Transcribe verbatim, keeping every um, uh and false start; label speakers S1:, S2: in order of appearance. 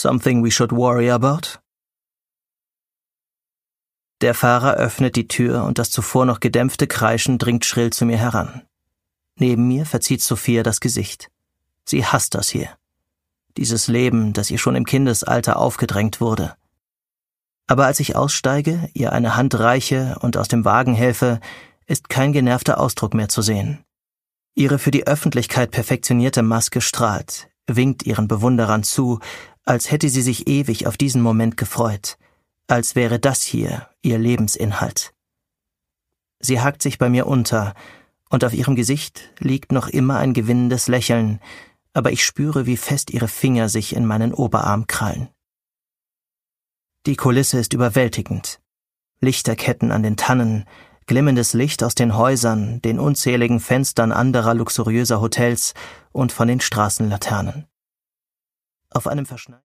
S1: Something we should worry about? Der Fahrer öffnet die Tür und das zuvor noch gedämpfte Kreischen dringt schrill zu mir heran. Neben mir verzieht Sophia das Gesicht. Sie hasst das hier. Dieses Leben, das ihr schon im Kindesalter aufgedrängt wurde. Aber als ich aussteige, ihr eine Hand reiche und aus dem Wagen helfe, ist kein genervter Ausdruck mehr zu sehen. Ihre für die Öffentlichkeit perfektionierte Maske strahlt, winkt ihren Bewunderern zu, als hätte sie sich ewig auf diesen Moment gefreut, als wäre das hier ihr Lebensinhalt. Sie hakt sich bei mir unter, und auf ihrem Gesicht liegt noch immer ein gewinnendes Lächeln, aber ich spüre, wie fest ihre Finger sich in meinen Oberarm krallen. Die Kulisse ist überwältigend. Lichterketten an den Tannen, glimmendes Licht aus den Häusern, den unzähligen Fenstern anderer luxuriöser Hotels und von den Straßenlaternen. Auf einem verschneiten